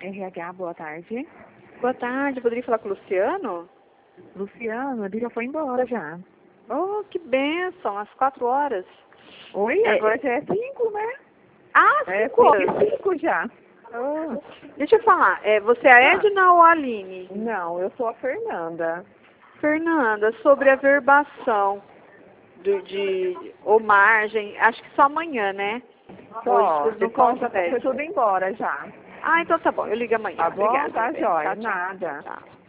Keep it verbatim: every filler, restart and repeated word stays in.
R H, boa tarde. Boa tarde, poderia falar com o Luciano? Luciano, ele já foi embora já. Oh, que bênção, às quatro horas. Oi, É, agora já é cinco, né? Ah, É cinco horas. cinco e cinco já. Oh. Deixa eu falar, é, você é a Edna ou a Aline? Não, eu sou a Fernanda. Fernanda, sobre a verbação do, de, ou margem, acho que só amanhã, né? Só, Hoje o não pessoal já consegue. foi tudo embora já. Ah, então tá bom, eu ligo amanhã. Tá bom? Obrigada. Tá Bem. jóia, Tchau, tchau. nada. Tchau.